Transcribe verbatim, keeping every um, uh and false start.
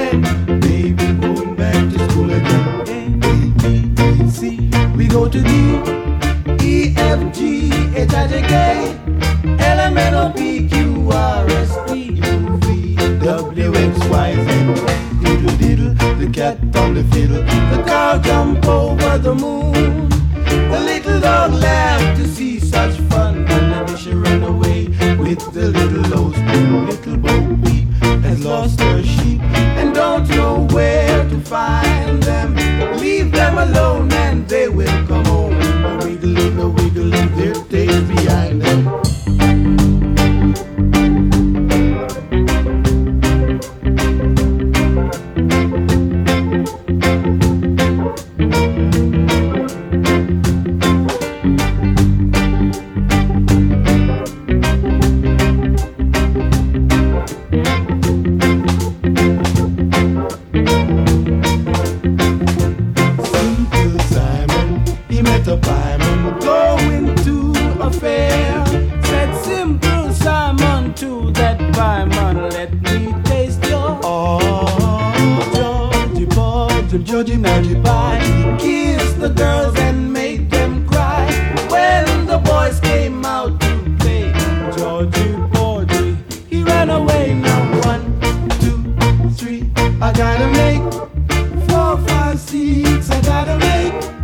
again. Baby, going back to school again. A, B, C, we go to D, E, F, G, H, I, J, K, L, M, N, O, P, Q, R, S, T, U, V, W, X, Y, Z. Diddle, diddle, the cat on the fiddle, the cow jump over the moon. The little dog laughed to see such fun, and the dish ran away with the little low spoon. Little Bo Peep has lost her sheep and don't know where to find them. Leave them alone and they will come home, a wiggling, a wiggling their tails behind them. Georgie, Georgie pie, kissed the girls and made them cry. When the boys came out to play, Georgie, Georgie, he ran away. Now one, two, three, I gotta make four, five, six, I gotta make